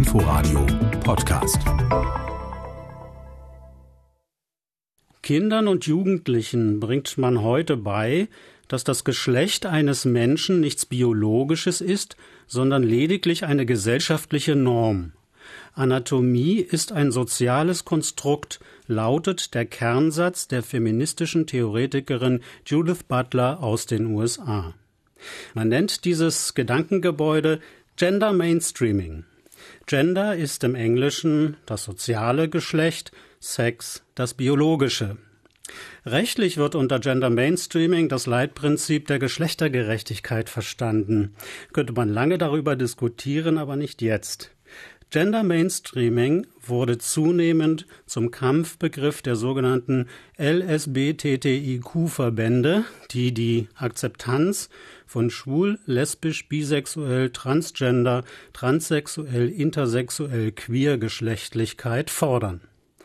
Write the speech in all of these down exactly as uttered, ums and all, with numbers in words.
Inforadio Podcast. Kindern und Jugendlichen bringt man heute bei, dass das Geschlecht eines Menschen nichts Biologisches ist, sondern lediglich eine gesellschaftliche Norm. Anatomie ist ein soziales Konstrukt, lautet der Kernsatz der feministischen Theoretikerin Judith Butler aus den U S A. Man nennt dieses Gedankengebäude Gender Mainstreaming. Gender ist im Englischen das soziale Geschlecht, Sex das biologische. Rechtlich wird unter Gender Mainstreaming das Leitprinzip der Geschlechtergerechtigkeit verstanden. Könnte man lange darüber diskutieren, aber nicht jetzt. Gender Mainstreaming wurde zunehmend zum Kampfbegriff der sogenannten L S B T T I Q-Verbände, die die Akzeptanz von schwul, lesbisch, bisexuell, transgender, transsexuell, intersexuell, queer-Geschlechtlichkeit fordern.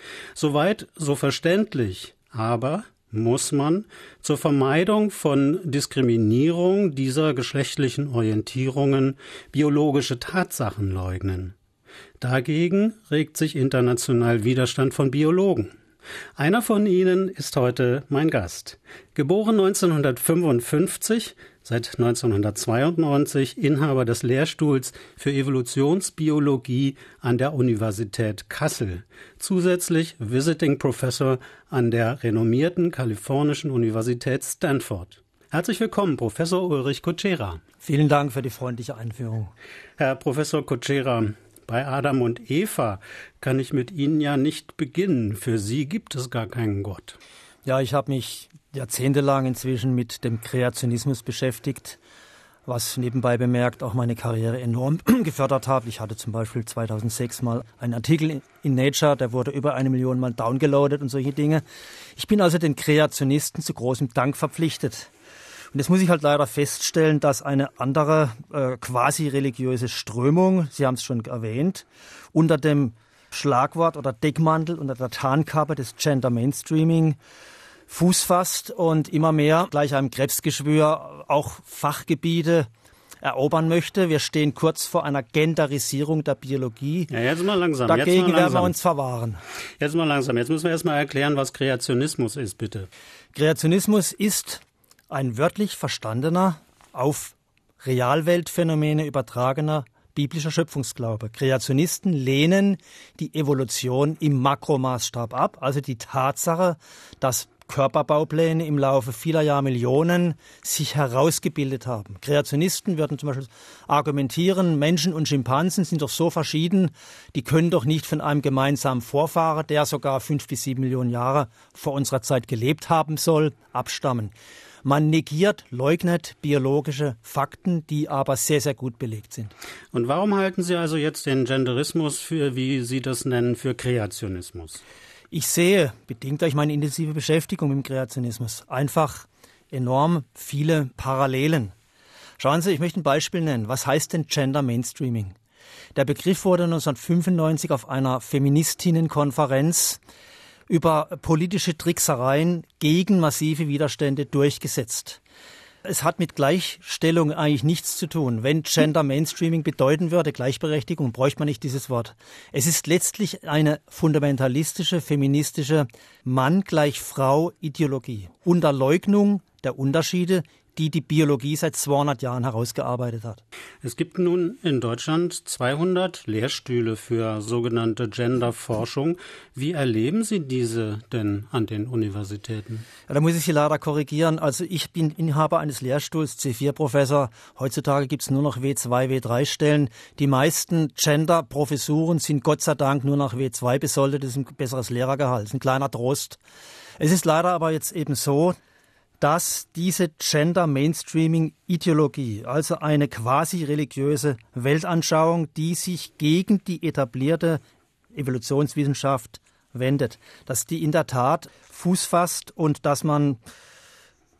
Soweit so verständlich, aber muss man zur Vermeidung von Diskriminierung dieser geschlechtlichen Orientierungen biologische Tatsachen leugnen. Dagegen regt sich international Widerstand von Biologen. Einer von ihnen ist heute mein Gast. Geboren neunzehnhundertfünfundfünfzig, seit neunzehnhundertzweiundneunzig Inhaber des Lehrstuhls für Evolutionsbiologie an der Universität Kassel. Zusätzlich Visiting Professor an der renommierten kalifornischen Universität Stanford. Herzlich willkommen, Professor Ulrich Kutschera. Vielen Dank für die freundliche Einführung. Herr Professor Kutschera, bei Adam und Eva kann ich mit Ihnen ja nicht beginnen. Für Sie gibt es gar keinen Gott. Ja, ich habe mich jahrzehntelang inzwischen mit dem Kreationismus beschäftigt, was nebenbei bemerkt auch meine Karriere enorm gefördert hat. Ich hatte zum Beispiel zweitausendsechs mal einen Artikel in Nature, der wurde über eine Million Mal downgeloadet und solche Dinge. Ich bin also den Kreationisten zu großem Dank verpflichtet. Und jetzt muss ich halt leider feststellen, dass eine andere äh, quasi religiöse Strömung, Sie haben es schon erwähnt, unter dem Schlagwort oder Deckmantel, unter der Tarnkappe des Gender Mainstreaming Fuß fasst und immer mehr gleich einem Krebsgeschwür auch Fachgebiete erobern möchte. Wir stehen kurz vor einer Genderisierung der Biologie. Ja, jetzt mal langsam. Dagegen jetzt mal langsam. werden wir uns verwahren. Jetzt mal langsam. Jetzt müssen wir erst mal erklären, was Kreationismus ist, bitte. Kreationismus ist ein wörtlich verstandener, auf Realweltphänomene übertragener biblischer Schöpfungsglaube. Kreationisten lehnen die Evolution im Makromaßstab ab, also die Tatsache, dass Körperbaupläne im Laufe vieler Jahrmillionen sich herausgebildet haben. Kreationisten würden zum Beispiel argumentieren, Menschen und Schimpansen sind doch so verschieden, die können doch nicht von einem gemeinsamen Vorfahrer, der sogar fünf bis sieben Millionen Jahre vor unserer Zeit gelebt haben soll, abstammen. Man negiert, leugnet biologische Fakten, die aber sehr, sehr gut belegt sind. Und warum halten Sie also jetzt den Genderismus für, wie Sie das nennen, für Kreationismus? Ich sehe, bedingt durch meine intensive Beschäftigung mit dem Kreationismus, einfach enorm viele Parallelen. Schauen Sie, ich möchte ein Beispiel nennen. Was heißt denn Gender Mainstreaming? Der Begriff wurde neunzehnhundertfünfundneunzig auf einer Feministinnenkonferenz über politische Tricksereien gegen massive Widerstände durchgesetzt. Es hat mit Gleichstellung eigentlich nichts zu tun. Wenn Gender Mainstreaming bedeuten würde, Gleichberechtigung, bräuchte man nicht dieses Wort. Es ist letztlich eine fundamentalistische, feministische Mann gleich Frau Ideologie unter Leugnung der Unterschiede, die die Biologie seit zweihundert Jahren herausgearbeitet hat. Es gibt nun in Deutschland zweihundert Lehrstühle für sogenannte Genderforschung. Wie erleben Sie diese denn an den Universitäten? Ja, da muss ich Sie leider korrigieren. Also ich bin Inhaber eines Lehrstuhls, C vier Professor. Heutzutage gibt es nur noch W zwei, W drei Stellen. Die meisten Gender-Professuren sind Gott sei Dank nur nach W zwei besoldet. Das ist ein besseres Lehrergehalt, das ist ein kleiner Trost. Es ist leider aber jetzt eben so, dass diese Gender-Mainstreaming-Ideologie, also eine quasi religiöse Weltanschauung, die sich gegen die etablierte Evolutionswissenschaft wendet, dass die in der Tat Fuß fasst und dass man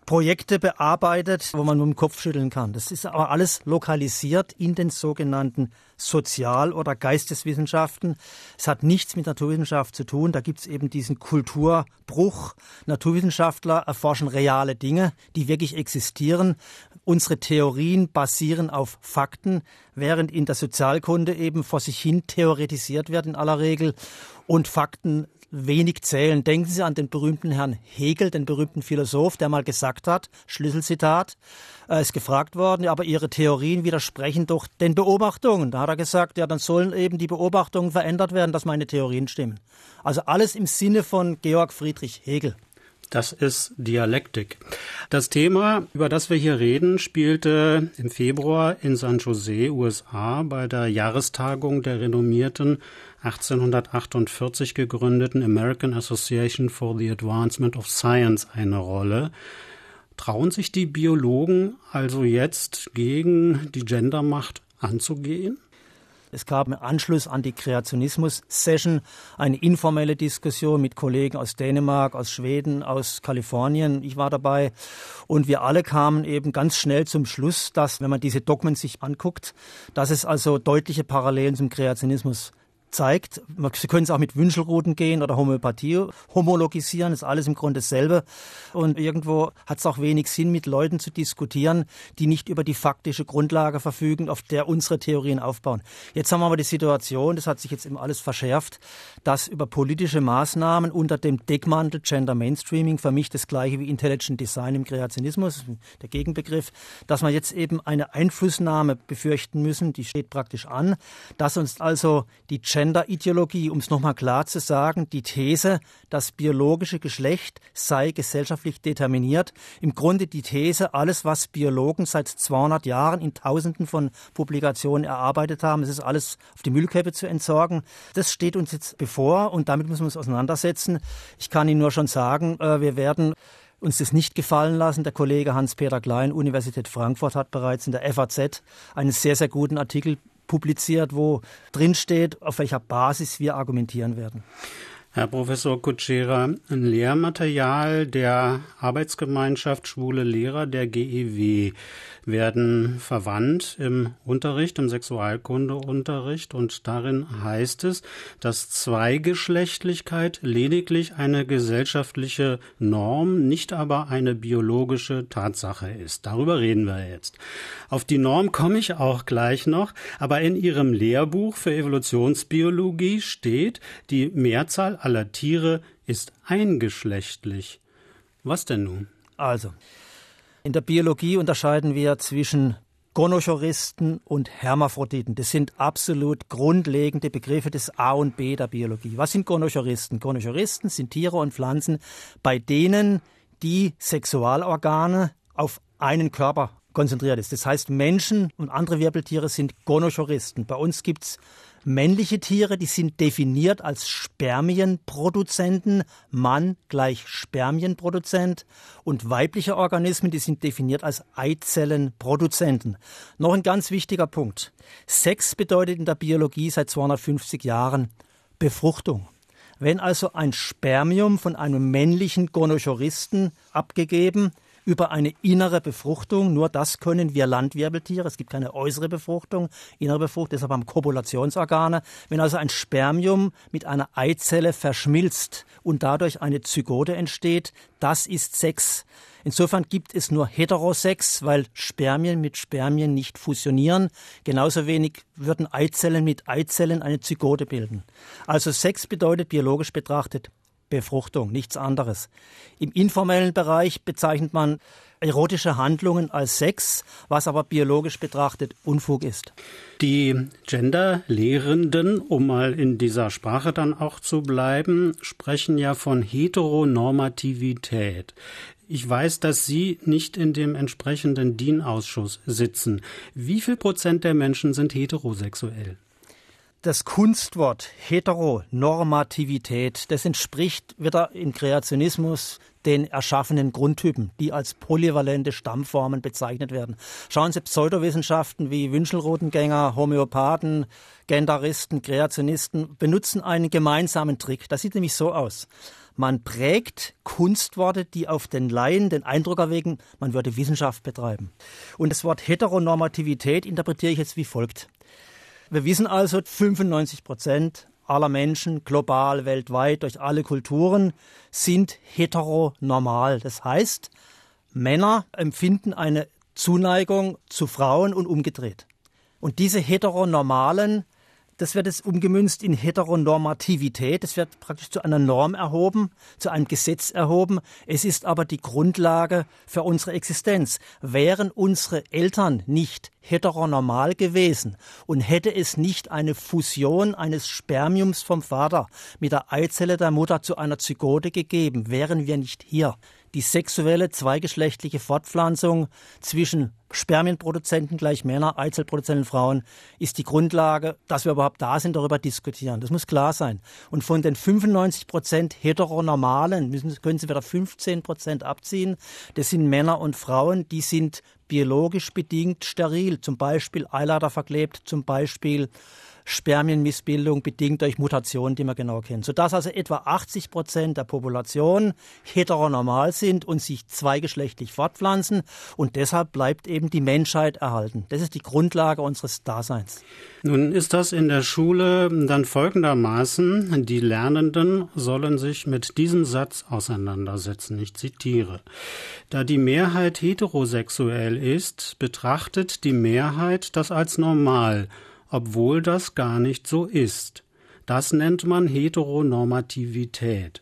Projekte bearbeitet, wo man mit dem Kopf schütteln kann. Das ist aber alles lokalisiert in den sogenannten Sozial- oder Geisteswissenschaften. Es hat nichts mit Naturwissenschaft zu tun. Da gibt es eben diesen Kulturbruch. Naturwissenschaftler erforschen reale Dinge, die wirklich existieren. Unsere Theorien basieren auf Fakten, während in der Sozialkunde eben vor sich hin theoretisiert wird in aller Regel und Fakten wenig zählen. Denken Sie an den berühmten Herrn Hegel, den berühmten Philosoph, der mal gesagt hat, Schlüsselzitat, er ist gefragt worden, aber Ihre Theorien widersprechen doch den Beobachtungen. Da hat er gesagt, ja, dann sollen eben die Beobachtungen verändert werden, dass meine Theorien stimmen. Also alles im Sinne von Georg Friedrich Hegel. Das ist Dialektik. Das Thema, über das wir hier reden, spielte im Februar in San Jose, U S A, bei der Jahrestagung der renommierten achtzehnhundertachtundvierzig gegründeten American Association for the Advancement of Science eine Rolle. Trauen sich die Biologen also jetzt gegen die Gendermacht anzugehen? Es gab im Anschluss an die Kreationismus-Session eine informelle Diskussion mit Kollegen aus Dänemark, aus Schweden, aus Kalifornien. Ich war dabei. Und wir alle kamen eben ganz schnell zum Schluss, dass, wenn man diese Dogmen sich anguckt, dass es also deutliche Parallelen zum Kreationismus zeigt. Sie können es auch mit Wünschelruten gehen oder Homöopathie homologisieren, ist alles im Grunde dasselbe. Und irgendwo hat es auch wenig Sinn, mit Leuten zu diskutieren, die nicht über die faktische Grundlage verfügen, auf der unsere Theorien aufbauen. Jetzt haben wir aber die Situation, das hat sich jetzt eben alles verschärft, dass über politische Maßnahmen unter dem Deckmantel Gender Mainstreaming, für mich das gleiche wie Intelligent Design im Kreationismus, der Gegenbegriff, dass wir jetzt eben eine Einflussnahme befürchten müssen, die steht praktisch an, dass uns also die Gender-Ideologie, um es nochmal klar zu sagen, die These, das biologische Geschlecht sei gesellschaftlich determiniert. Im Grunde die These, alles, was Biologen seit zweihundert Jahren in Tausenden von Publikationen erarbeitet haben, das ist alles auf die Müllkippe zu entsorgen. Das steht uns jetzt bevor und damit müssen wir uns auseinandersetzen. Ich kann Ihnen nur schon sagen, wir werden uns das nicht gefallen lassen. Der Kollege Hans-Peter Klein, Universität Frankfurt, hat bereits in der F A Z einen sehr, sehr guten Artikel publiziert, wo drin steht, auf welcher Basis wir argumentieren werden. Herr Professor Kutschera, ein Lehrmaterial der Arbeitsgemeinschaft Schwule Lehrer, der G E W, werden verwandt im Unterricht, im Sexualkundeunterricht. Und darin heißt es, dass Zweigeschlechtlichkeit lediglich eine gesellschaftliche Norm, nicht aber eine biologische Tatsache ist. Darüber reden wir jetzt. Auf die Norm komme ich auch gleich noch. Aber in Ihrem Lehrbuch für Evolutionsbiologie steht, die Mehrzahl aller Tiere ist eingeschlechtlich. Was denn nun? Also, in der Biologie unterscheiden wir zwischen Gonochoristen und Hermaphroditen. Das sind absolut grundlegende Begriffe des A und B der Biologie. Was sind Gonochoristen? Gonochoristen sind Tiere und Pflanzen, bei denen die Sexualorgane auf einen Körper konzentriert ist. Das heißt, Menschen und andere Wirbeltiere sind Gonochoristen. Bei uns gibt es männliche Tiere, die sind definiert als Spermienproduzenten, Mann gleich Spermienproduzent, und weibliche Organismen, die sind definiert als Eizellenproduzenten. Noch ein ganz wichtiger Punkt. Sex bedeutet in der Biologie seit zweihundertfünfzig Jahren Befruchtung. Wenn also ein Spermium von einem männlichen Gonochoristen abgegeben über eine innere Befruchtung, nur das können wir Landwirbeltiere, es gibt keine äußere Befruchtung, innere Befruchtung, deshalb haben Kopulationsorgane. Wenn also ein Spermium mit einer Eizelle verschmilzt und dadurch eine Zygote entsteht, das ist Sex. Insofern gibt es nur Heterosex, weil Spermien mit Spermien nicht fusionieren. Genauso wenig würden Eizellen mit Eizellen eine Zygote bilden. Also Sex bedeutet biologisch betrachtet Befruchtung, nichts anderes. Im informellen Bereich bezeichnet man erotische Handlungen als Sex, was aber biologisch betrachtet Unfug ist. Die Genderlehrenden, um mal in dieser Sprache dann auch zu bleiben, sprechen ja von Heteronormativität. Ich weiß, dass Sie nicht in dem entsprechenden D I N-Ausschuss sitzen. Wie viel Prozent der Menschen sind heterosexuell? Das Kunstwort Heteronormativität, das entspricht wieder im Kreationismus den erschaffenen Grundtypen, die als polyvalente Stammformen bezeichnet werden. Schauen Sie, Pseudowissenschaften wie Wünschelrutengänger, Homöopathen, Genderisten, Kreationisten benutzen einen gemeinsamen Trick. Das sieht nämlich so aus. Man prägt Kunstworte, die auf den Laien den Eindruck erwecken, man würde Wissenschaft betreiben. Und das Wort Heteronormativität interpretiere ich jetzt wie folgt. Wir wissen also, fünfundneunzig Prozent aller Menschen global, weltweit, durch alle Kulturen sind heteronormal. Das heißt, Männer empfinden eine Zuneigung zu Frauen und umgedreht. Und diese heteronormalen, das wird jetzt umgemünzt in Heteronormativität. Das wird praktisch zu einer Norm erhoben, zu einem Gesetz erhoben. Es ist aber die Grundlage für unsere Existenz. Wären unsere Eltern nicht heteronormal gewesen und hätte es nicht eine Fusion eines Spermiums vom Vater mit der Eizelle der Mutter zu einer Zygote gegeben, wären wir nicht hier. Die sexuelle zweigeschlechtliche Fortpflanzung zwischen Spermienproduzenten gleich Männer, Eizellproduzenten Frauen ist die Grundlage, dass wir überhaupt da sind, darüber diskutieren. Das muss klar sein. Und von den fünfundneunzig Prozent Heteronormalen müssen, können Sie wieder fünfzehn Prozent abziehen. Das sind Männer und Frauen, die sind biologisch bedingt steril, zum Beispiel Eileiter verklebt, zum Beispiel Spermienmissbildung bedingt durch Mutationen, die man genau kennt. Sodass also etwa achtzig Prozent der Population heteronormal sind und sich zweigeschlechtlich fortpflanzen. Und deshalb bleibt eben die Menschheit erhalten. Das ist die Grundlage unseres Daseins. Nun ist das in der Schule dann folgendermaßen: Die Lernenden sollen sich mit diesem Satz auseinandersetzen. Ich zitiere: Da die Mehrheit heterosexuell ist, betrachtet die Mehrheit das als normal, obwohl das gar nicht so ist. Das nennt man Heteronormativität.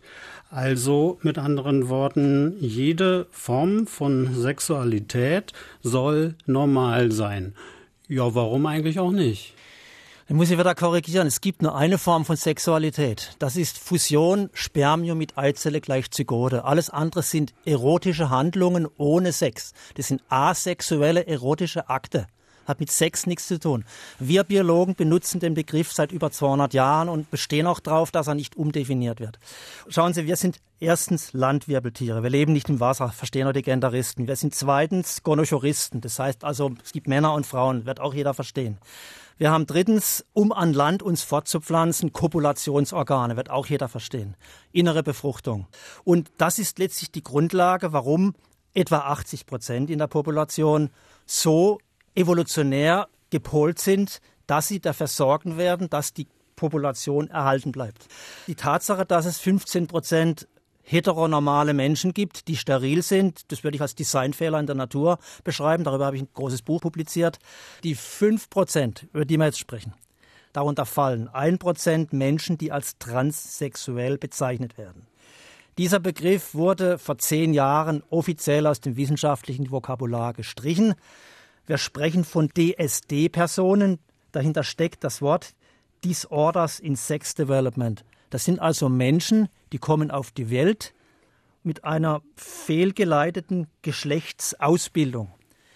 Also mit anderen Worten, jede Form von Sexualität soll normal sein. Ja, warum eigentlich auch nicht? Dann muss ich wieder korrigieren. Es gibt nur eine Form von Sexualität. Das ist Fusion Spermium mit Eizelle gleich Zygote. Alles andere sind erotische Handlungen ohne Sex. Das sind asexuelle erotische Akte. Hat mit Sex nichts zu tun. Wir Biologen benutzen den Begriff seit über zweihundert Jahren und bestehen auch darauf, dass er nicht umdefiniert wird. Schauen Sie, wir sind erstens Landwirbeltiere. Wir leben nicht im Wasser, verstehen auch die Genderisten. Wir sind zweitens Gonochoristen. Das heißt also, es gibt Männer und Frauen, wird auch jeder verstehen. Wir haben drittens, um an Land uns fortzupflanzen, Kopulationsorgane, wird auch jeder verstehen. Innere Befruchtung. Und das ist letztlich die Grundlage, warum etwa achtzig Prozent in der Population so evolutionär gepolt sind, dass sie dafür sorgen werden, dass die Population erhalten bleibt. Die Tatsache, dass es fünfzehn Prozent heteronormale Menschen gibt, die steril sind, das würde ich als Designfehler in der Natur beschreiben, darüber habe ich ein großes Buch publiziert. Die fünf Prozent, über die wir jetzt sprechen, darunter fallen ein Prozent Menschen, die als transsexuell bezeichnet werden. Dieser Begriff wurde vor zehn Jahren offiziell aus dem wissenschaftlichen Vokabular gestrichen. Wir sprechen von D S D-Personen. Dahinter steckt das Wort Disorders in Sex Development. Das sind also Menschen, die kommen auf die Welt mit einer fehlgeleiteten Geschlechtsausbildung.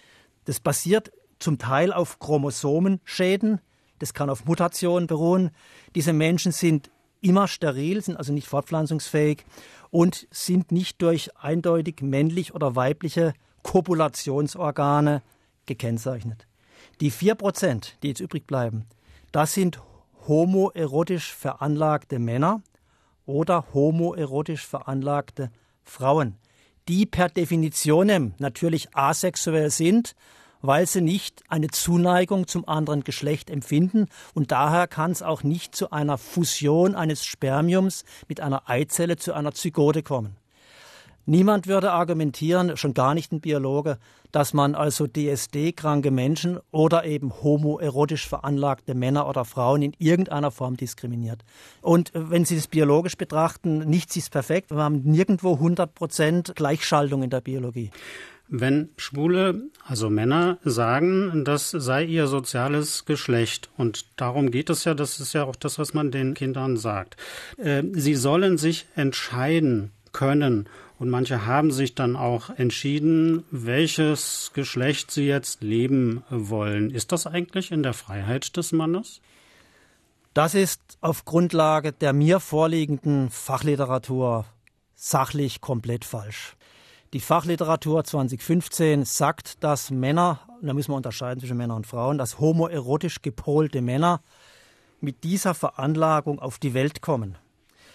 Das basiert zum Teil auf Chromosomenschäden. Das kann auf Mutationen beruhen. Diese Menschen sind immer steril, sind also nicht fortpflanzungsfähig und sind nicht durch eindeutig männlich oder weibliche Kopulationsorgane gekennzeichnet. Die vier Prozent, die jetzt übrig bleiben, das sind homoerotisch veranlagte Männer oder homoerotisch veranlagte Frauen, die per Definition natürlich asexuell sind, weil sie nicht eine Zuneigung zum anderen Geschlecht empfinden und daher kann es auch nicht zu einer Fusion eines Spermiums mit einer Eizelle zu einer Zygote kommen. Niemand würde argumentieren, schon gar nicht ein Biologe, dass man also D S D-kranke Menschen oder eben homoerotisch veranlagte Männer oder Frauen in irgendeiner Form diskriminiert. Und wenn Sie das biologisch betrachten, nichts ist perfekt. Wir haben nirgendwo hundert Prozent Gleichschaltung in der Biologie. Wenn Schwule, also Männer, sagen, das sei ihr soziales Geschlecht, und darum geht es ja, das ist ja auch das, was man den Kindern sagt, äh, sie sollen sich entscheiden können. Und manche haben sich dann auch entschieden, welches Geschlecht sie jetzt leben wollen. Ist das eigentlich in der Freiheit des Mannes? Das ist auf Grundlage der mir vorliegenden Fachliteratur sachlich komplett falsch. Die Fachliteratur zwanzig fünfzehn sagt, dass Männer, da müssen wir unterscheiden zwischen Männern und Frauen, dass homoerotisch gepolte Männer mit dieser Veranlagung auf die Welt kommen.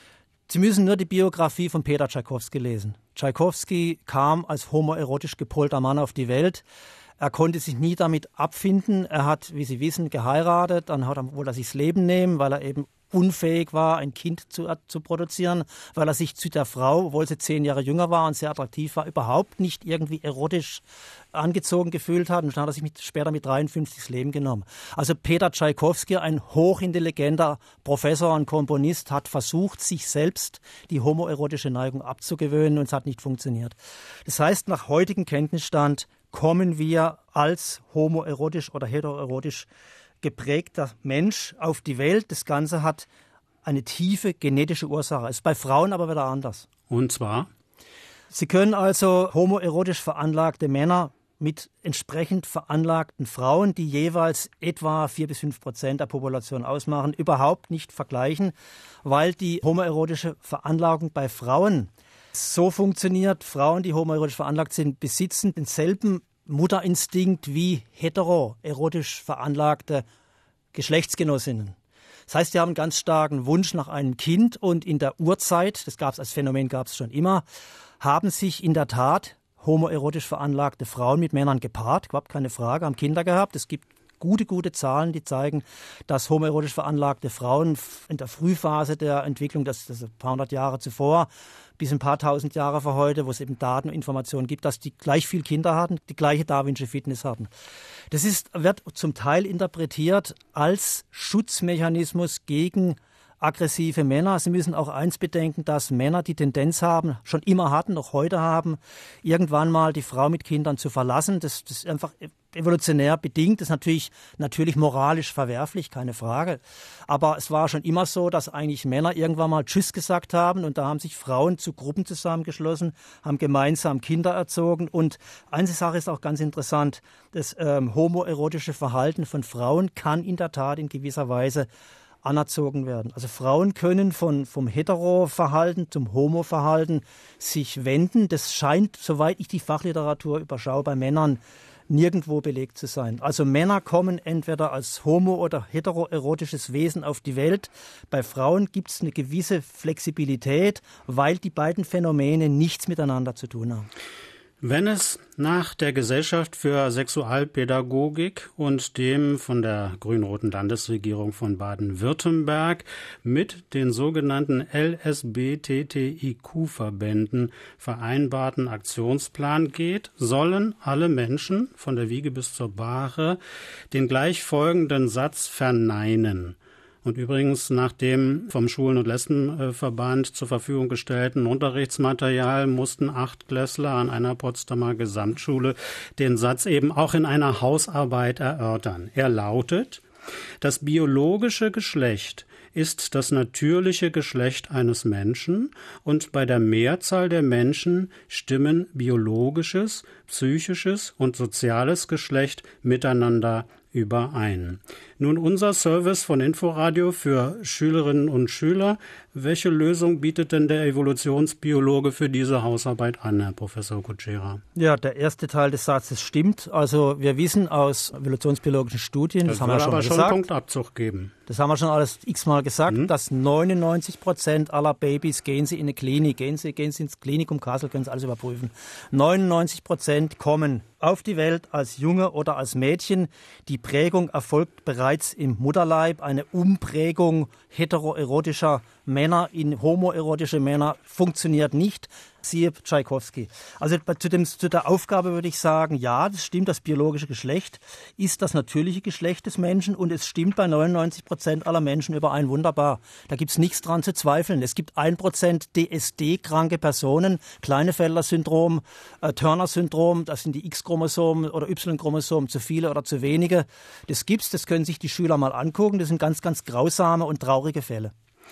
Sie müssen nur die Biografie von Peter Tschaikowski lesen. Tschaikowski kam als homoerotisch gepolter Mann auf die Welt. Er konnte sich nie damit abfinden. Er hat, wie Sie wissen, geheiratet. Dann hat er, wollte er sich das Leben nehmen, weil er eben unfähig war, ein Kind zu, äh, zu produzieren, weil er sich zu der Frau, obwohl sie zehn Jahre jünger war und sehr attraktiv war, überhaupt nicht irgendwie erotisch angezogen gefühlt hat. Und dann hat er sich mit, später mit dreiundfünfzig das Leben genommen. Also Peter Tschaikowski, ein hochintelligenter Professor und Komponist, hat versucht, sich selbst die homoerotische Neigung abzugewöhnen, und es hat nicht funktioniert. Das heißt, nach heutigem Kenntnisstand kommen wir als homoerotisch oder heteroerotisch geprägter Mensch auf die Welt. Das Ganze hat eine tiefe genetische Ursache. Ist bei Frauen aber wieder anders. Und zwar? Sie können also homoerotisch veranlagte Männer mit entsprechend veranlagten Frauen, die jeweils etwa vier bis fünf Prozent der Population ausmachen, überhaupt nicht vergleichen, weil die homoerotische Veranlagung bei Frauen so funktioniert. Frauen, die homoerotisch veranlagt sind, besitzen denselben Mutterinstinkt wie heteroerotisch veranlagte Geschlechtsgenossinnen. Das heißt, sie haben einen ganz starken Wunsch nach einem Kind, und in der Urzeit, das gab es als Phänomen, gab es schon immer, haben sich in der Tat homoerotisch veranlagte Frauen mit Männern gepaart, überhaupt keine Frage, haben Kinder gehabt. Es gibt gute, gute Zahlen, die zeigen, dass homoerotisch veranlagte Frauen in der Frühphase der Entwicklung, das ist ein paar hundert Jahre zuvor, bis ein paar tausend Jahre vor heute, wo es eben Daten und Informationen gibt, dass die gleich viel Kinder hatten, die gleiche darwinsche Fitness hatten. Das ist, wird zum Teil interpretiert als Schutzmechanismus gegen aggressive Männer. Sie müssen auch eins bedenken, dass Männer die Tendenz haben, schon immer hatten, noch heute haben, irgendwann mal die Frau mit Kindern zu verlassen. Das, das ist einfach evolutionär bedingt. Das ist natürlich, natürlich moralisch verwerflich, keine Frage. Aber es war schon immer so, dass eigentlich Männer irgendwann mal Tschüss gesagt haben, und da haben sich Frauen zu Gruppen zusammengeschlossen, haben gemeinsam Kinder erzogen. Und eine Sache ist auch ganz interessant, das ähm, homoerotische Verhalten von Frauen kann in der Tat in gewisser Weise anerzogen werden. Also Frauen können von, vom Hetero-Verhalten zum Homo-Verhalten sich wenden. Das scheint, soweit ich die Fachliteratur überschaue, bei Männern nirgendwo belegt zu sein. Also Männer kommen entweder als homo- oder heteroerotisches Wesen auf die Welt. Bei Frauen gibt es eine gewisse Flexibilität, weil die beiden Phänomene nichts miteinander zu tun haben. Wenn es nach der Gesellschaft für Sexualpädagogik und dem von der grün-roten Landesregierung von Baden-Württemberg mit den sogenannten L S B T T I Q-Verbänden vereinbarten Aktionsplan geht, sollen alle Menschen von der Wiege bis zur Bahre den gleich folgenden Satz verneinen. Und übrigens nach dem vom Schwulen- und Lesbenverband zur Verfügung gestellten Unterrichtsmaterial mussten Achtklässler an einer Potsdamer Gesamtschule den Satz eben auch in einer Hausarbeit erörtern. Er lautet: Das biologische Geschlecht ist das natürliche Geschlecht eines Menschen, und bei der Mehrzahl der Menschen stimmen biologisches, psychisches und soziales Geschlecht miteinander überein. Nun unser Service von Inforadio für Schülerinnen und Schüler. Welche Lösung bietet denn der Evolutionsbiologe für diese Hausarbeit an, Herr Professor Kutschera? Ja, der erste Teil des Satzes stimmt. Also wir wissen aus evolutionsbiologischen Studien, das, das haben wir schon aber mal schon gesagt, Punktabzug geben. Das haben wir schon alles x-mal gesagt, mhm. dass neunundneunzig Prozent aller Babys, gehen sie in eine Klinik, gehen sie, gehen sie ins Klinikum Kassel, können Sie alles überprüfen. neunundneunzig Prozent kommen auf die Welt als Junge oder als Mädchen. Die Prägung erfolgt bereits im Mutterleib. Eine Umprägung heteroerotischer Männer in homoerotische Männer funktioniert nicht. Siehe Tschaikowski. Also zu, dem, zu der Aufgabe würde ich sagen, ja, das stimmt, das biologische Geschlecht ist das natürliche Geschlecht des Menschen, und es stimmt bei neunundneunzig Prozent aller Menschen überein. Wunderbar. Da gibt es nichts dran zu zweifeln. Es gibt ein Prozent D S D-kranke Personen, Klinefelter-Syndrom, äh, Turner-Syndrom, das sind die X-Chromosomen oder Y-Chromosomen, zu viele oder zu wenige. Das gibt's, das können sich die Schüler mal angucken. Das sind ganz, ganz grausame und traurige Fälle.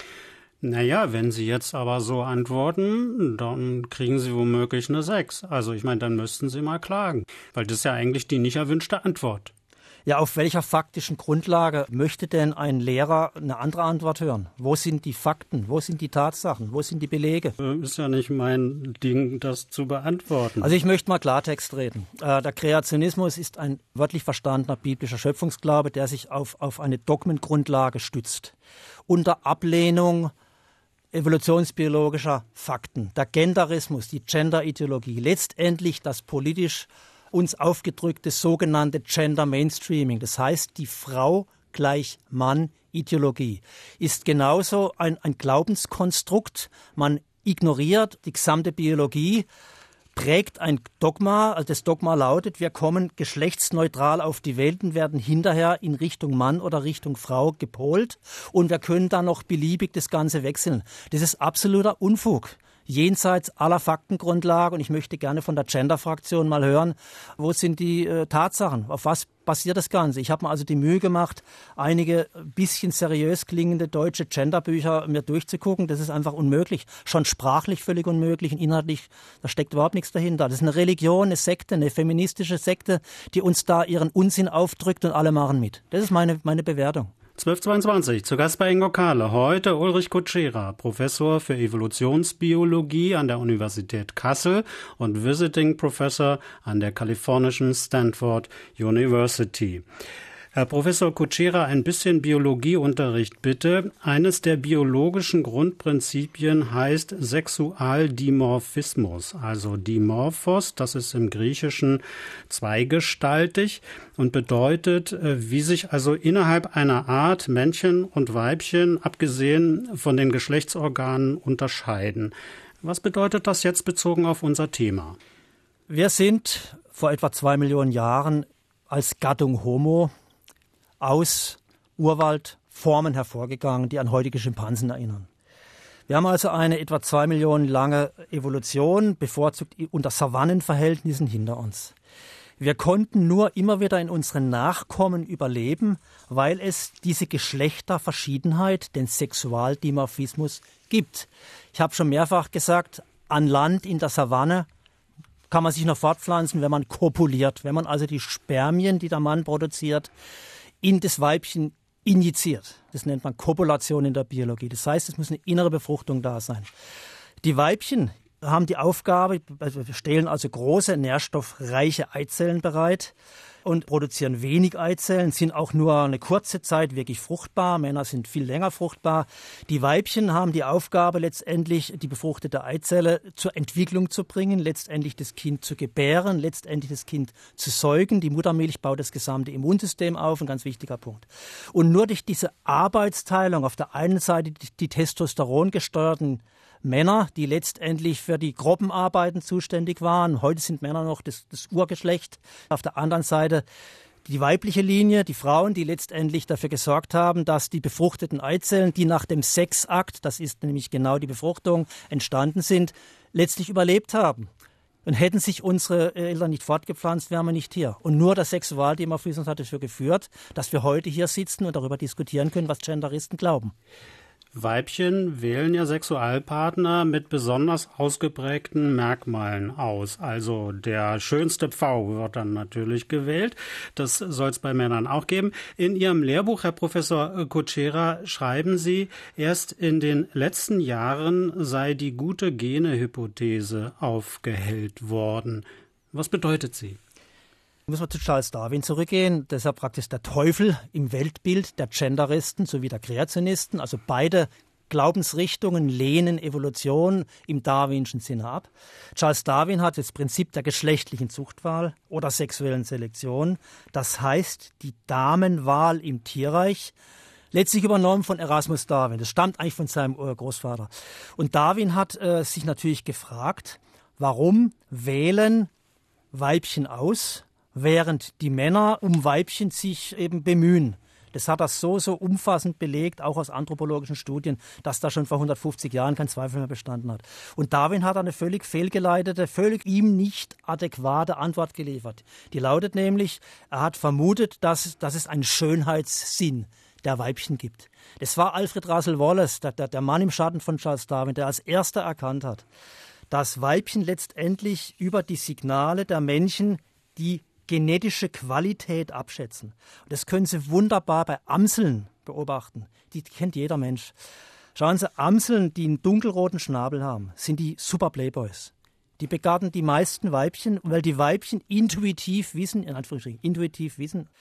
Naja, wenn Sie jetzt aber so antworten, dann kriegen Sie womöglich eine sechs. Also ich meine, dann müssten Sie mal klagen, weil das ist ja eigentlich die nicht erwünschte Antwort. Ja, auf welcher faktischen Grundlage möchte denn ein Lehrer eine andere Antwort hören? Wo sind die Fakten? Wo sind die Tatsachen? Wo sind die Belege? Ist ja nicht mein Ding, das zu beantworten. Also ich möchte mal Klartext reden. Äh, der Kreationismus ist ein wörtlich verstandener biblischer Schöpfungsglaube, der sich auf, auf eine Dogmengrundlage stützt. Unter Ablehnung evolutionsbiologischer Fakten, der Genderismus, die Genderideologie, letztendlich das politisch uns aufgedrückte sogenannte Gender Mainstreaming, das heißt die Frau gleich Mann Ideologie, ist genauso ein, ein Glaubenskonstrukt. Man ignoriert die gesamte Biologie, prägt ein Dogma, also das Dogma lautet, wir kommen geschlechtsneutral auf die Welt und werden hinterher in Richtung Mann oder Richtung Frau gepolt und wir können dann noch beliebig das Ganze wechseln. Das ist absoluter Unfug. Jenseits aller Faktengrundlage, und ich möchte gerne von der Gender-Fraktion mal hören, wo sind die äh, Tatsachen, auf was basiert das Ganze? Ich habe mir also die Mühe gemacht, einige bisschen seriös klingende deutsche Genderbücher mir durchzugucken. Das ist einfach unmöglich, schon sprachlich völlig unmöglich und inhaltlich, da steckt überhaupt nichts dahinter. Das ist eine Religion, eine Sekte, eine feministische Sekte, die uns da ihren Unsinn aufdrückt und alle machen mit. Das ist meine, meine Bewertung. zwölf Uhr zweiundzwanzig, zu Gast bei Ingo Kahle. Heute Ulrich Kutschera, Professor für Evolutionsbiologie an der Universität Kassel und Visiting Professor an der kalifornischen Stanford University. Herr Professor Kutschera, ein bisschen Biologieunterricht bitte. Eines der biologischen Grundprinzipien heißt Sexualdimorphismus, also Dimorphos, das ist im Griechischen zweigestaltig und bedeutet, wie sich also innerhalb einer Art Männchen und Weibchen, abgesehen von den Geschlechtsorganen, unterscheiden. Was bedeutet das jetzt bezogen auf unser Thema? Wir sind vor etwa zwei Millionen Jahren als Gattung Homo aus Urwaldformen hervorgegangen, die an heutige Schimpansen erinnern. Wir haben also eine etwa zwei Millionen lange Evolution, bevorzugt unter Savannenverhältnissen, hinter uns. Wir konnten nur immer wieder in unseren Nachkommen überleben, weil es diese Geschlechterverschiedenheit, den Sexualdimorphismus, gibt. Ich habe schon mehrfach gesagt, an Land in der Savanne kann man sich noch fortpflanzen, wenn man kopuliert, wenn man also die Spermien, die der Mann produziert, in das Weibchen injiziert. Das nennt man Kopulation in der Biologie. Das heißt, es muss eine innere Befruchtung da sein. Die Weibchen haben die Aufgabe, also wir stellen also große, nährstoffreiche Eizellen bereit und produzieren wenig Eizellen, sind auch nur eine kurze Zeit wirklich fruchtbar. Männer sind viel länger fruchtbar. Die Weibchen haben die Aufgabe, letztendlich die befruchtete Eizelle zur Entwicklung zu bringen, letztendlich das Kind zu gebären, letztendlich das Kind zu säugen. Die Muttermilch baut das gesamte Immunsystem auf, ein ganz wichtiger Punkt. Und nur durch diese Arbeitsteilung, auf der einen Seite die, die testosterongesteuerten Männer, die letztendlich für die Gruppenarbeiten zuständig waren. Heute sind Männer noch das, das Urgeschlecht. Auf der anderen Seite die weibliche Linie, die Frauen, die letztendlich dafür gesorgt haben, dass die befruchteten Eizellen, die nach dem Sexakt, das ist nämlich genau die Befruchtung, entstanden sind, letztlich überlebt haben. Und hätten sich unsere Eltern nicht fortgepflanzt, wären wir nicht hier. Und nur der Sexualdimorphismus hat dafür geführt, dass wir heute hier sitzen und darüber diskutieren können, was Genderisten glauben. Weibchen wählen ja Sexualpartner mit besonders ausgeprägten Merkmalen aus. Also der schönste Pfau wird dann natürlich gewählt. Das soll es bei Männern auch geben. In Ihrem Lehrbuch, Herr Professor Kutschera, schreiben Sie, erst in den letzten Jahren sei die Gute-Gene-Hypothese aufgehellt worden. Was bedeutet sie? Müssen wir zu Charles Darwin zurückgehen. Das ist ja praktisch der Teufel im Weltbild der Genderisten sowie der Kreationisten. Also beide Glaubensrichtungen lehnen Evolution im darwinschen Sinne ab. Charles Darwin hat das Prinzip der geschlechtlichen Zuchtwahl oder sexuellen Selektion. Das heißt, die Damenwahl im Tierreich, letztlich übernommen von Erasmus Darwin. Das stammt eigentlich von seinem Großvater. Und Darwin hat äh, sich natürlich gefragt, warum wählen Weibchen aus, während die Männer um Weibchen sich eben bemühen. Das hat er so, so umfassend belegt, auch aus anthropologischen Studien, dass da schon vor hundertfünfzig Jahren kein Zweifel mehr bestanden hat. Und Darwin hat eine völlig fehlgeleitete, völlig ihm nicht adäquate Antwort geliefert. Die lautet nämlich, er hat vermutet, dass, dass es einen Schönheitssinn der Weibchen gibt. Das war Alfred Russel Wallace, der, der, der Mann im Schatten von Charles Darwin, der als erster erkannt hat, dass Weibchen letztendlich über die Signale der Männchen die genetische Qualität abschätzen. Und das können Sie wunderbar bei Amseln beobachten. Die kennt jeder Mensch. Schauen Sie, Amseln, die einen dunkelroten Schnabel haben, sind die super Playboys. Die begatten die meisten Weibchen, weil die Weibchen intuitiv wissen, in Anführungsstrichen intuitiv wissen,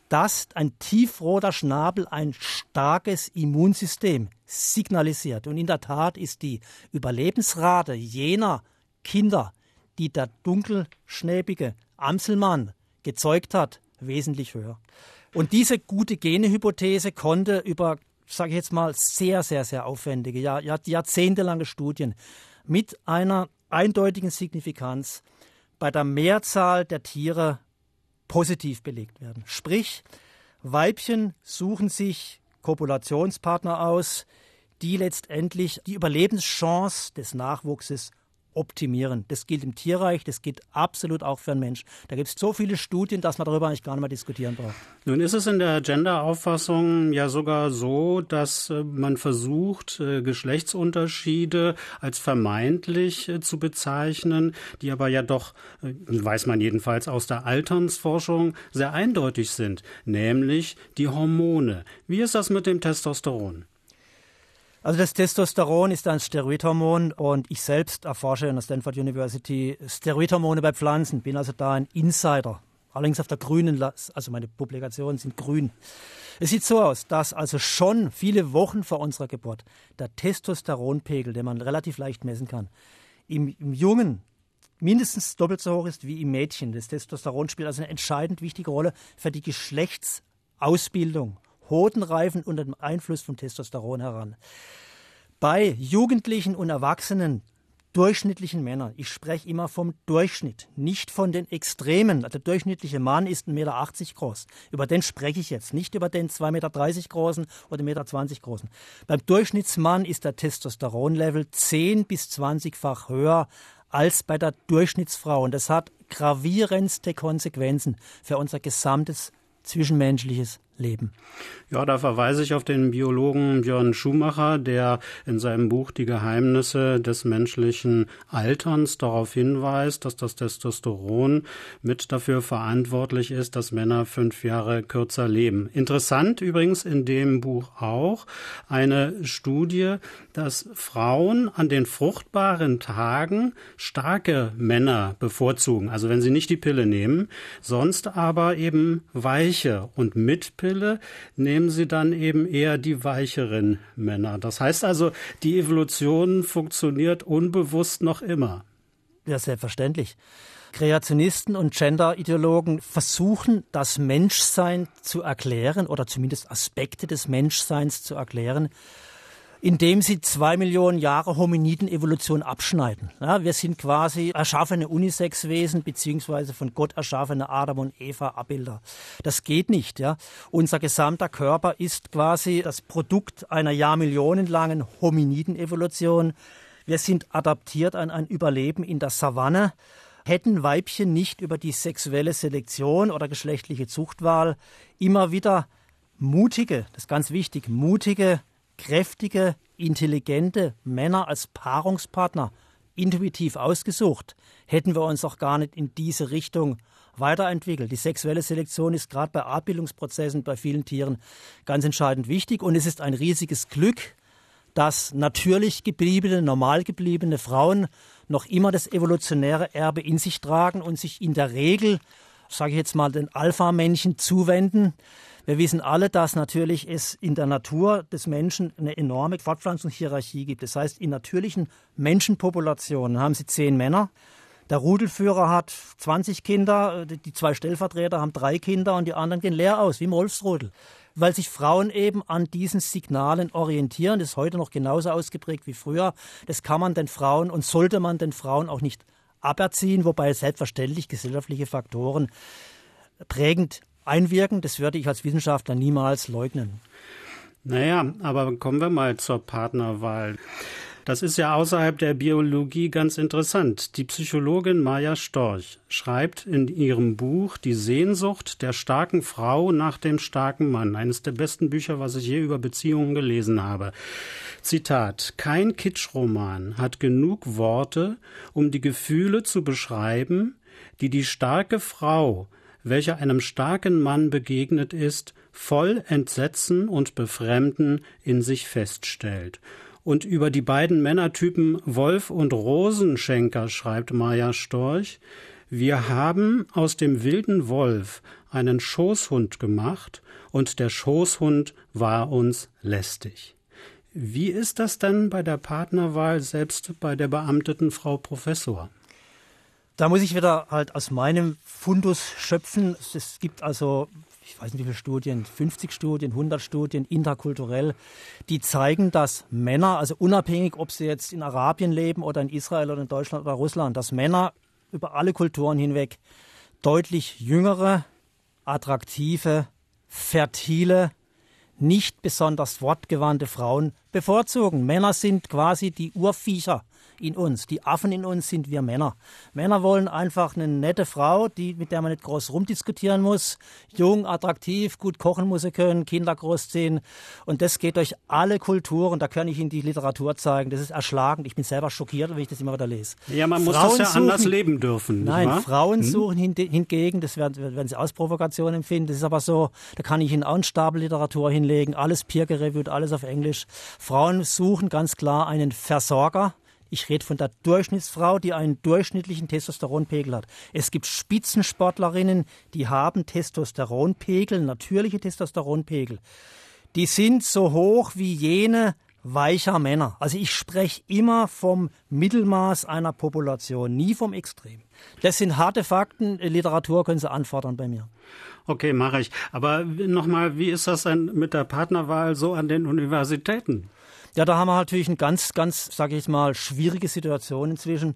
dass ein tiefroter Schnabel ein starkes Immunsystem signalisiert. Und in der Tat ist die Überlebensrate jener Kinder, die der dunkelschnäbige Amselmann gezeugt hat, wesentlich höher. Und diese gute Gene-Hypothese konnte über, sage ich jetzt mal, sehr, sehr, sehr aufwendige, Jahr, jahrzehntelange Studien mit einer eindeutigen Signifikanz bei der Mehrzahl der Tiere positiv belegt werden. Sprich, Weibchen suchen sich Kopulationspartner aus, die letztendlich die Überlebenschance des Nachwuchses optimieren. Das gilt im Tierreich, das gilt absolut auch für einen Mensch. Da gibt es so viele Studien, dass man darüber eigentlich gar nicht mehr diskutieren braucht. Nun ist es in der Gender-Auffassung ja sogar so, dass äh, man versucht, äh, Geschlechtsunterschiede als vermeintlich äh, zu bezeichnen, die aber ja doch, äh, weiß man jedenfalls aus der Alternsforschung, sehr eindeutig sind, nämlich die Hormone. Wie ist das mit dem Testosteron? Also das Testosteron ist ein Steroidhormon und ich selbst erforsche an der Stanford University Steroidhormone bei Pflanzen, bin also da ein Insider. Allerdings auf der grünen, also meine Publikationen sind grün. Es sieht so aus, dass also schon viele Wochen vor unserer Geburt der Testosteronpegel, den man relativ leicht messen kann, im, im Jungen mindestens doppelt so hoch ist wie im Mädchen. Das Testosteron spielt also eine entscheidend wichtige Rolle für die Geschlechtsausbildung. Hoden reifen unter dem Einfluss von Testosteron heran. Bei Jugendlichen und Erwachsenen, durchschnittlichen Männern, ich spreche immer vom Durchschnitt, nicht von den Extremen. Der durchschnittliche Mann ist ein Meter achtzig groß. Über den spreche ich jetzt, nicht über den zwei Meter dreißig großen oder ein Meter zwanzig großen. Beim Durchschnittsmann ist der Testosteronlevel zehn bis zwanzig-fach höher als bei der Durchschnittsfrau. Und das hat gravierendste Konsequenzen für unser gesamtes zwischenmenschliches Leben. Ja, da verweise ich auf den Biologen Björn Schumacher, der in seinem Buch Die Geheimnisse des menschlichen Alterns darauf hinweist, dass das Testosteron mit dafür verantwortlich ist, dass Männer fünf Jahre kürzer leben. Interessant übrigens in dem Buch auch eine Studie, dass Frauen an den fruchtbaren Tagen starke Männer bevorzugen, also wenn sie nicht die Pille nehmen, sonst aber eben weiche und mit Pille nehmen sie dann eben eher die weicheren Männer. Das heißt also, die Evolution funktioniert unbewusst noch immer. Ja, selbstverständlich. Kreationisten und Gender-Ideologen versuchen, das Menschsein zu erklären oder zumindest Aspekte des Menschseins zu erklären, indem sie zwei Millionen Jahre Hominiden-Evolution abschneiden. Ja, wir sind quasi erschaffene Unisex-Wesen beziehungsweise von Gott erschaffene Adam und Eva-Abbilder. Das geht nicht. Ja. Unser gesamter Körper ist quasi das Produkt einer jahrmillionenlangen Hominiden-Evolution. Wir sind adaptiert an ein Überleben in der Savanne. Hätten Weibchen nicht über die sexuelle Selektion oder geschlechtliche Zuchtwahl immer wieder mutige, das ist ganz wichtig, mutige, kräftige, intelligente Männer als Paarungspartner intuitiv ausgesucht, hätten wir uns auch gar nicht in diese Richtung weiterentwickelt. Die sexuelle Selektion ist gerade bei Artbildungsprozessen bei vielen Tieren ganz entscheidend wichtig und es ist ein riesiges Glück, dass natürlich gebliebene, normal gebliebene Frauen noch immer das evolutionäre Erbe in sich tragen und sich in der Regel, sage ich jetzt mal, den Alpha-Männchen zuwenden. Wir wissen alle, dass natürlich es in der Natur des Menschen eine enorme Fortpflanzungshierarchie gibt. Das heißt, in natürlichen Menschenpopulationen haben sie zehn Männer. Der Rudelführer hat zwanzig Kinder, die zwei Stellvertreter haben drei Kinder und die anderen gehen leer aus, wie im Wolfsrudel. Weil sich Frauen eben an diesen Signalen orientieren. Das ist heute noch genauso ausgeprägt wie früher. Das kann man den Frauen und sollte man den Frauen auch nicht aberziehen, wobei selbstverständlich gesellschaftliche Faktoren prägend einwirken. Das würde ich als Wissenschaftler niemals leugnen. Naja, aber kommen wir mal zur Partnerwahl. Das ist ja außerhalb der Biologie ganz interessant. Die Psychologin Maja Storch schreibt in ihrem Buch Die Sehnsucht der starken Frau nach dem starken Mann. Eines der besten Bücher, was ich je über Beziehungen gelesen habe. Zitat: Kein Kitschroman hat genug Worte, um die Gefühle zu beschreiben, die die starke Frau, welcher einem starken Mann begegnet ist, voll Entsetzen und Befremden in sich feststellt. Und über die beiden Männertypen Wolf und Rosenschenker schreibt Maja Storch: Wir haben aus dem wilden Wolf einen Schoßhund gemacht und der Schoßhund war uns lästig. Wie ist das denn bei der Partnerwahl, selbst bei der beamteten Frau Professor? Da muss ich wieder halt aus meinem Fundus schöpfen. Es gibt also, ich weiß nicht wie viele Studien, fünfzig Studien, hundert Studien, interkulturell, die zeigen, dass Männer, also unabhängig, ob sie jetzt in Arabien leben oder in Israel oder in Deutschland oder Russland, dass Männer über alle Kulturen hinweg deutlich jüngere, attraktive, fertile, nicht besonders wortgewandte Frauen bevorzugen. Männer sind quasi die Urviecher in uns. Die Affen in uns sind wir Männer. Männer wollen einfach eine nette Frau, die, mit der man nicht groß rumdiskutieren muss. Jung, attraktiv, gut kochen muss sie können, Kinder großziehen. Und das geht durch alle Kulturen. Da kann ich Ihnen die Literatur zeigen. Das ist erschlagend. Ich bin selber schockiert, wenn ich das immer wieder lese. Ja, man muss Frauen das ja suchen, anders leben dürfen. Nicht Nein, wahr? Frauen hm? suchen hingegen, das werden, werden Sie als Provokation empfinden. Das ist aber so, da kann ich Ihnen auch einen Stapel Literatur hinlegen. Alles peer-gereviewt, alles auf Englisch. Frauen suchen ganz klar einen Versorger. Ich rede von der Durchschnittsfrau, die einen durchschnittlichen Testosteronpegel hat. Es gibt Spitzensportlerinnen, die haben Testosteronpegel, natürliche Testosteronpegel. Die sind so hoch wie jene weicher Männer. Also ich spreche immer vom Mittelmaß einer Population, nie vom Extrem. Das sind harte Fakten. Literatur können Sie anfordern bei mir. Okay, mache ich. Aber nochmal, wie ist das denn mit der Partnerwahl so an den Universitäten? Ja, da haben wir natürlich eine ganz, ganz, sage ich mal, schwierige Situation inzwischen.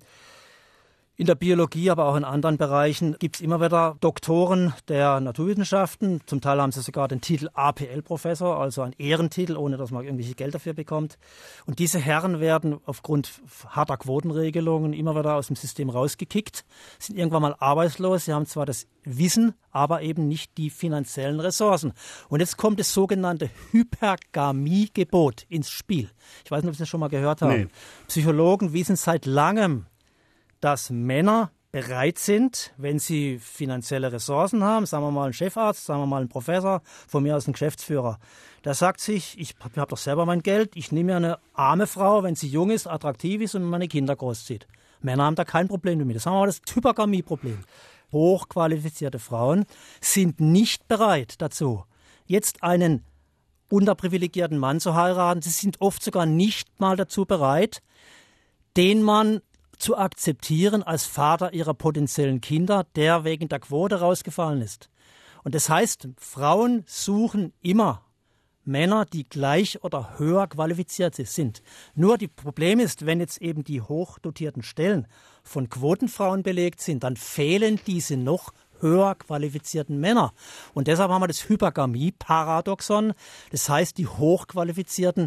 In der Biologie, aber auch in anderen Bereichen gibt es immer wieder Doktoren der Naturwissenschaften. Zum Teil haben sie sogar den Titel A P L-Professor, also einen Ehrentitel, ohne dass man irgendwelche Geld dafür bekommt. Und diese Herren werden aufgrund harter Quotenregelungen immer wieder aus dem System rausgekickt, sind irgendwann mal arbeitslos. Sie haben zwar das Wissen, aber eben nicht die finanziellen Ressourcen. Und jetzt kommt das sogenannte Hypergamie-Gebot ins Spiel. Ich weiß nicht, ob Sie das schon mal gehört haben. Nee. Psychologen wissen seit langem, dass Männer bereit sind, wenn sie finanzielle Ressourcen haben, sagen wir mal einen Chefarzt, sagen wir mal einen Professor, von mir aus einen Geschäftsführer. Der sagt sich, ich habe doch selber mein Geld, ich nehme mir eine arme Frau, wenn sie jung ist, attraktiv ist und meine Kinder großzieht. Männer haben da kein Problem damit. Das haben wir mal das Hypergamie-Problem. Hochqualifizierte Frauen sind nicht bereit dazu, jetzt einen unterprivilegierten Mann zu heiraten. Sie sind oft sogar nicht mal dazu bereit, den Mann zu akzeptieren als Vater ihrer potenziellen Kinder, der wegen der Quote rausgefallen ist. Und das heißt, Frauen suchen immer Männer, die gleich oder höher qualifiziert sind. Nur das Problem ist, wenn jetzt eben die hochdotierten Stellen von Quotenfrauen belegt sind, dann fehlen diese noch höher qualifizierten Männer. Und deshalb haben wir das Hypergamie-Paradoxon. Das heißt, die hochqualifizierten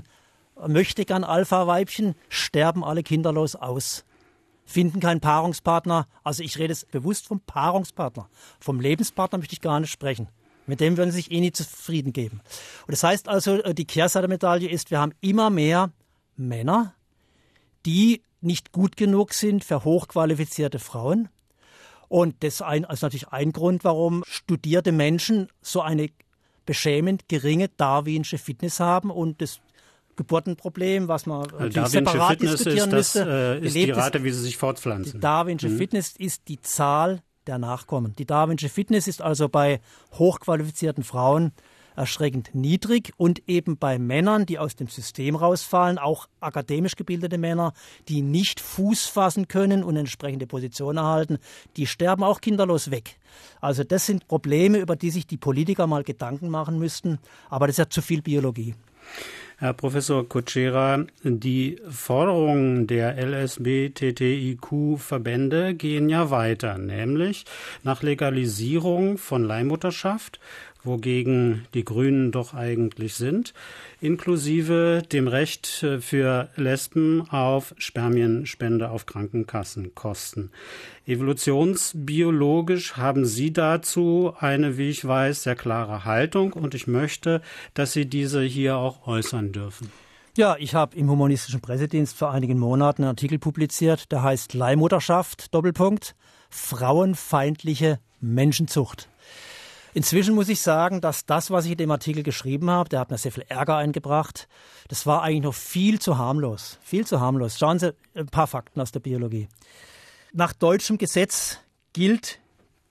Möchtegern-Alpha-Weibchen sterben alle kinderlos aus. Finden keinen Paarungspartner. Also ich rede jetzt bewusst vom Paarungspartner. Vom Lebenspartner möchte ich gar nicht sprechen. Mit dem würden sie sich eh nie zufrieden geben. Und das heißt also, die Kehrseite der Medaille ist, wir haben immer mehr Männer, die nicht gut genug sind für hochqualifizierte Frauen. Und das ist natürlich ein Grund, warum studierte Menschen so eine beschämend geringe darwinsche Fitness haben und das Geburtenproblem, was man also separat Fitness diskutieren ist, das, müsste. äh, ist die Rate, wie sie sich fortpflanzen. Die darwinsche mhm. Fitness ist die Zahl der Nachkommen. Die darwinsche Fitness ist also bei hochqualifizierten Frauen erschreckend niedrig und eben bei Männern, die aus dem System rausfallen, auch akademisch gebildete Männer, die nicht Fuß fassen können und entsprechende Positionen erhalten, die sterben auch kinderlos weg. Also das sind Probleme, über die sich die Politiker mal Gedanken machen müssten, aber das ist ja zu viel Biologie. Herr Professor Kutschera, die Forderungen der L S B T T I Q-Verbände gehen ja weiter, nämlich nach Legalisierung von Leihmutterschaft, wogegen die Grünen doch eigentlich sind, inklusive dem Recht für Lesben auf Spermienspende auf Krankenkassenkosten. Evolutionsbiologisch haben Sie dazu eine, wie ich weiß, sehr klare Haltung und ich möchte, dass Sie diese hier auch äußern dürfen. Ja, ich habe im Humanistischen Pressedienst vor einigen Monaten einen Artikel publiziert, der heißt Leihmutterschaft, Doppelpunkt, frauenfeindliche Menschenzucht. Inzwischen muss ich sagen, dass das, was ich in dem Artikel geschrieben habe, der hat mir sehr viel Ärger eingebracht, das war eigentlich noch viel zu harmlos. Viel zu harmlos. Schauen Sie ein paar Fakten aus der Biologie. Nach deutschem Gesetz gilt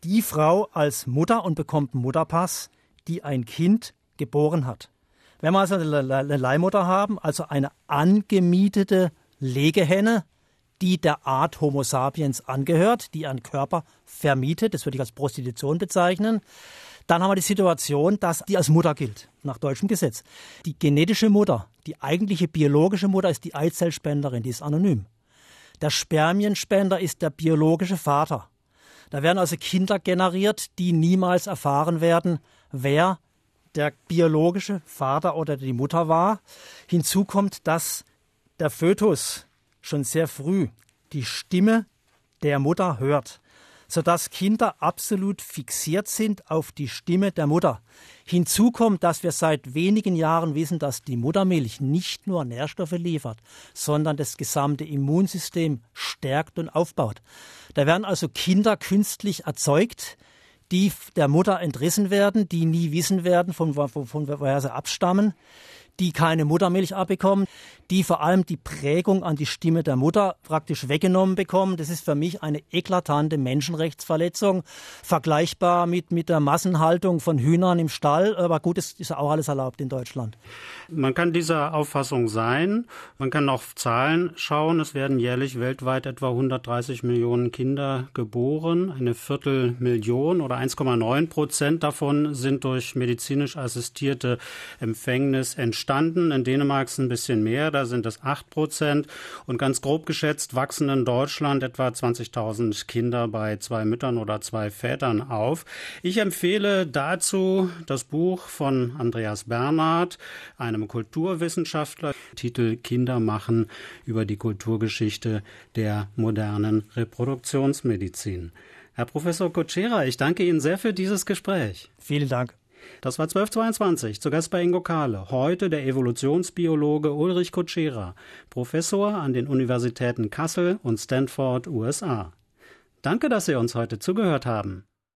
die Frau als Mutter und bekommt einen Mutterpass, die ein Kind geboren hat. Wenn wir also eine Leihmutter haben, also eine angemietete Legehenne, die der Art Homo sapiens angehört, die ihren Körper vermietet, das würde ich als Prostitution bezeichnen, dann haben wir die Situation, dass die als Mutter gilt, nach deutschem Gesetz. Die genetische Mutter, die eigentliche biologische Mutter ist die Eizellspenderin, die ist anonym. Der Spermienspender ist der biologische Vater. Da werden also Kinder generiert, die niemals erfahren werden, wer der biologische Vater oder die Mutter war. Hinzu kommt, dass der Fötus schon sehr früh die Stimme der Mutter hört, sodass Kinder absolut fixiert sind auf die Stimme der Mutter. Hinzu kommt, dass wir seit wenigen Jahren wissen, dass die Muttermilch nicht nur Nährstoffe liefert, sondern das gesamte Immunsystem stärkt und aufbaut. Da werden also Kinder künstlich erzeugt, die der Mutter entrissen werden, die nie wissen werden, von, von, von woher sie abstammen, die keine Muttermilch abbekommen, die vor allem die Prägung an die Stimme der Mutter praktisch weggenommen bekommen. Das ist für mich eine eklatante Menschenrechtsverletzung, vergleichbar mit, mit der Massenhaltung von Hühnern im Stall. Aber gut, es ist ja auch alles erlaubt in Deutschland. Man kann dieser Auffassung sein. Man kann auf Zahlen schauen. Es werden jährlich weltweit etwa hundertdreißig Millionen Kinder geboren. Eine Viertelmillion oder eins Komma neun Prozent davon sind durch medizinisch assistierte Empfängnis entstanden. In Dänemark ist es ein bisschen mehr, da sind es acht Prozent. Und ganz grob geschätzt wachsen in Deutschland etwa zwanzigtausend Kinder bei zwei Müttern oder zwei Vätern auf. Ich empfehle dazu das Buch von Andreas Bernhard, einem Kulturwissenschaftler, Titel Kinder machen über die Kulturgeschichte der modernen Reproduktionsmedizin. Herr Professor Kutschera, ich danke Ihnen sehr für dieses Gespräch. Vielen Dank. Das war zwölf zweiundzwanzig, zu Gast bei Ingo Kahle. Heute der Evolutionsbiologe Ulrich Kutschera, Professor an den Universitäten Kassel und Stanford, U S A. Danke, dass Sie uns heute zugehört haben.